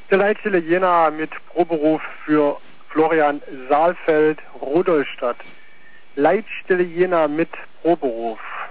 Der Leitstelle Jena mit Proberuf für Florian Saalfeld, Rudolstadt. Leitstelle Jena mit Proberuf.